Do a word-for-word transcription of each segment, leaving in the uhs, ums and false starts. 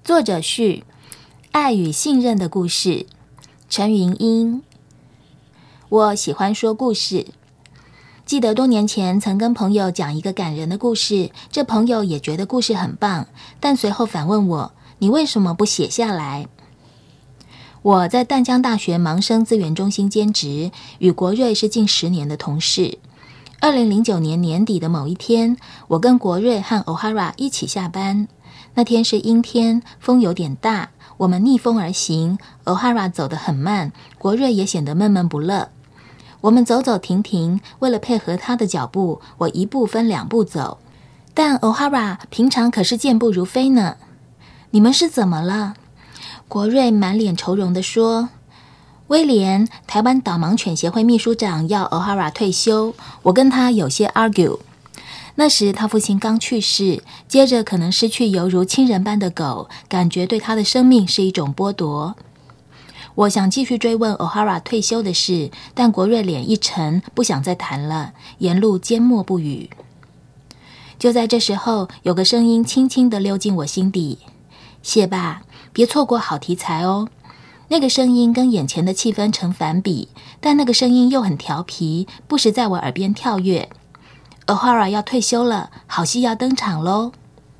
作者是爱与信任的故事，陈云英。我喜欢说故事，记得多年前曾跟朋友讲一个感人的故事，这朋友也觉得故事很棒，但随后反问我，你为什么不写下来？我在淡江大学盲生资源中心兼职，与国瑞是近十年的同事。二零零九年年底的某一天，我跟国瑞和 O'Hara 一起下班。那天是阴天，风有点大，我们逆风而行， O'Hara 走得很慢，国瑞也显得闷闷不乐。我们走走停停，为了配合他的脚步，我一步分两步走。但 O'Hara 平常可是健步如飞呢。你们是怎么了？国瑞满脸愁容地说，威廉，台湾导盲犬协会秘书长要 O'Hara 退休，我跟他有些 argue。那时他父亲刚去世，接着可能失去犹如亲人般的狗，感觉对他的生命是一种剥夺。我想继续追问 O'Hara 退休的事，但国瑞脸一沉，不想再谈了，沿路缄默不语。就在这时候，有个声音轻轻地溜进我心底，谢爸，别错过好题材哦。那个声音跟眼前的气氛成反比，但那个声音又很调皮，不时在我耳边跳跃。O'Hara 要退休了，好戏要登场咯。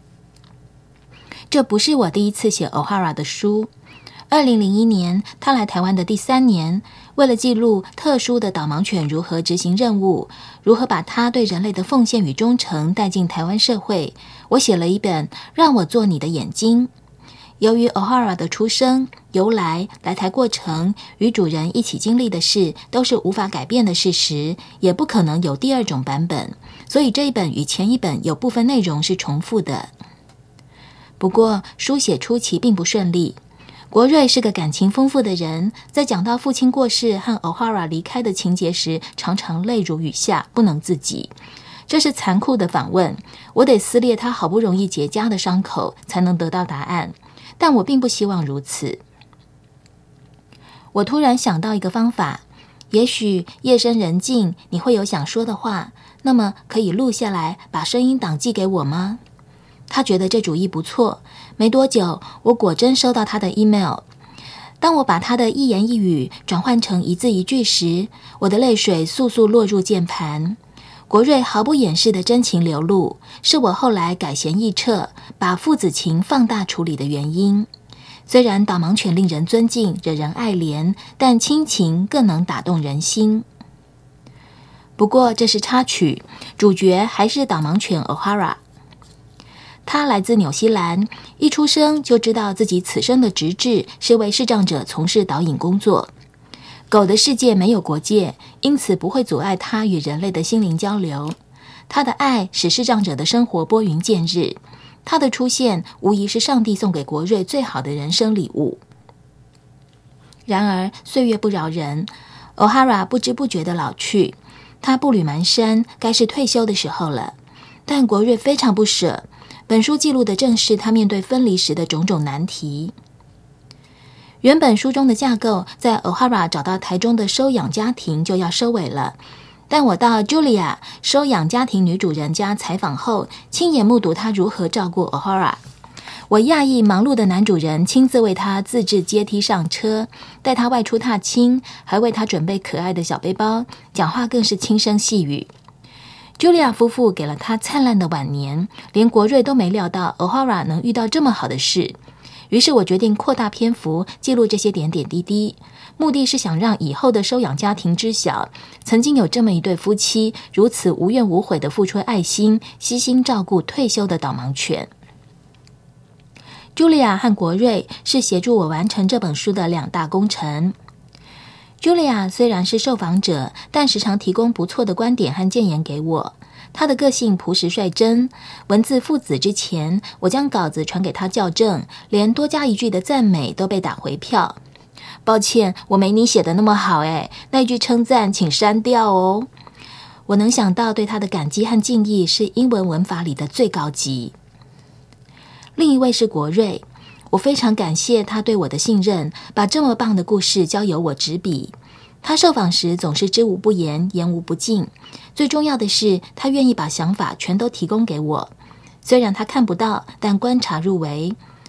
这不是我第一次写 O'Hara 的书。二零零一年，他来台湾的第三年，为了记录特殊的导盲犬如何执行任务，如何把他对人类的奉献与忠诚带进台湾社会，我写了一本《让我做你的眼睛》。由于 O'Hara 的出生、由来、来台过程与主人一起经历的事都是无法改变的事实，也不可能有第二种版本，所以这一本与前一本有部分内容是重复的。不过书写初期并不顺利，国瑞是个感情丰富的人，在讲到父亲过世和 O'Hara 离开的情节时，常常泪如雨下，不能自己。这是残酷的访问，我得撕裂他好不容易结痂的伤口，才能得到答案。但我并不希望如此。我突然想到一个方法，也许夜深人静你会有想说的话，那么可以录下来，把声音档寄给我吗？他觉得这主意不错。没多久，我果真收到他的 email。 当我把他的一言一语转换成一字一句时，我的泪水簌簌落入键盘。国瑞毫不掩饰的真情流露，是我后来改弦易辙，把父子情放大处理的原因。虽然导盲犬令人尊敬，惹人爱怜，但亲情更能打动人心。不过这是插曲，主角还是导盲犬 O'Hara。他来自纽西兰，一出生就知道自己此生的职志是为视障者从事导引工作。狗的世界没有国界，因此不会阻碍他与人类的心灵交流。他的爱使视障者的生活拨云见日，他的出现无疑是上帝送给国瑞最好的人生礼物。然而岁月不饶人， O'Hara 不知不觉地老去，他步履蹒跚，该是退休的时候了。但国瑞非常不舍，本书记录的正是他面对分离时的种种难题。原本书中的架构在 O'Hara 找到台中的收养家庭就要收尾了，但我到 Julia 收养家庭女主人家采访后，亲眼目睹她如何照顾 O'Hara。 我讶异忙碌的男主人亲自为她自制阶梯上车，带她外出踏青，还为她准备可爱的小背包，讲话更是轻声细语。Julia 夫妇给了她灿烂的晚年，连国瑞都没料到 O'Hara 能遇到这么好的事。于是我决定扩大篇幅记录这些点点滴滴，目的是想让以后的收养家庭知晓，曾经有这么一对夫妻如此无怨无悔地付出爱心，悉心照顾退休的导盲犬。Julia 和国瑞是协助我完成这本书的两大功臣。Julia 虽然是受访者，但时常提供不错的观点和建言给我。她的个性朴实率真，文字父子之前，我将稿子传给她校正，连多加一句的赞美都被打回票。抱歉，我没你写的那么好诶，那句称赞请删掉哦。我能想到对她的感激和敬意是英文文法里的最高级。另一位是国瑞，我非常感谢他对我的信任，把这么棒的故事交由我执笔。他受访时总是知无不言，言无不尽。最重要的是，他愿意把想法全都提供给我。虽然他看不到，但观察入微。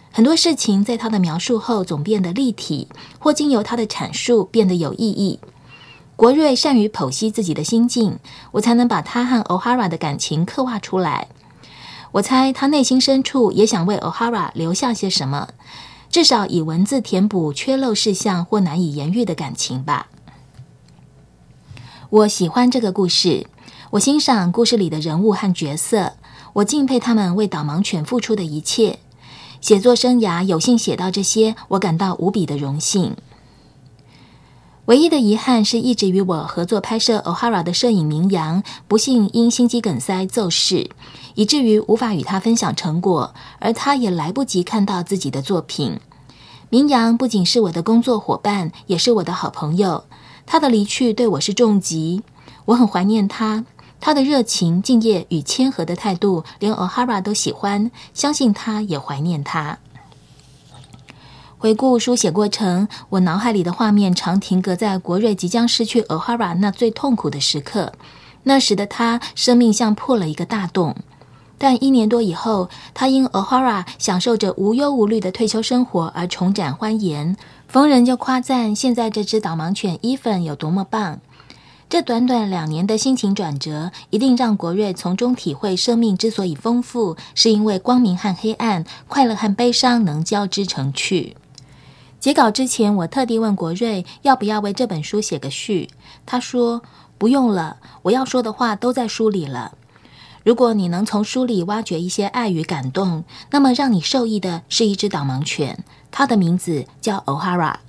很多事情在他的描述后总变得立体，或经由他的阐述变得有意义。国瑞善于剖析自己的心境，我才能把他和 O'Hara 的感情刻画出来。我猜他内心深处也想为 O'Hara 留下些什么，至少以文字填补缺漏事项或难以言喻的感情吧。我喜欢这个故事，我欣赏故事里的人物和角色，我敬佩他们为导盲犬付出的一切。写作生涯有幸写到这些，我感到无比的荣幸。唯一的遗憾是，一直与我合作拍摄 O'Hara 的摄影明阳不幸因心肌梗塞骤逝，以至于无法与他分享成果，而他也来不及看到自己的作品。明阳不仅是我的工作伙伴，也是我的好朋友，他的离去对我是重击，我很怀念他。他的热情、敬业与谦和的态度，连 O'Hara 都喜欢，相信他也怀念他。回顾书写过程，我脑海里的画面常停格在国瑞即将失去 O'Hara 那最痛苦的时刻。那时的他，生命像破了一个大洞。但一年多以后，他因 O'Hara 享受着无忧无虑的退休生活而重展欢颜，逢人就夸赞现在这只导盲犬 Ethan 有多么棒。这短短两年的心情转折，一定让国瑞从中体会生命之所以丰富，是因为光明和黑暗、快乐和悲伤能交织成趣。截稿之前，我特地问国瑞要不要为这本书写个序，他说不用了，我要说的话都在书里了。如果你能从书里挖掘一些爱与感动，那么让你受益的是一只导盲犬，它的名字叫 O'Hara。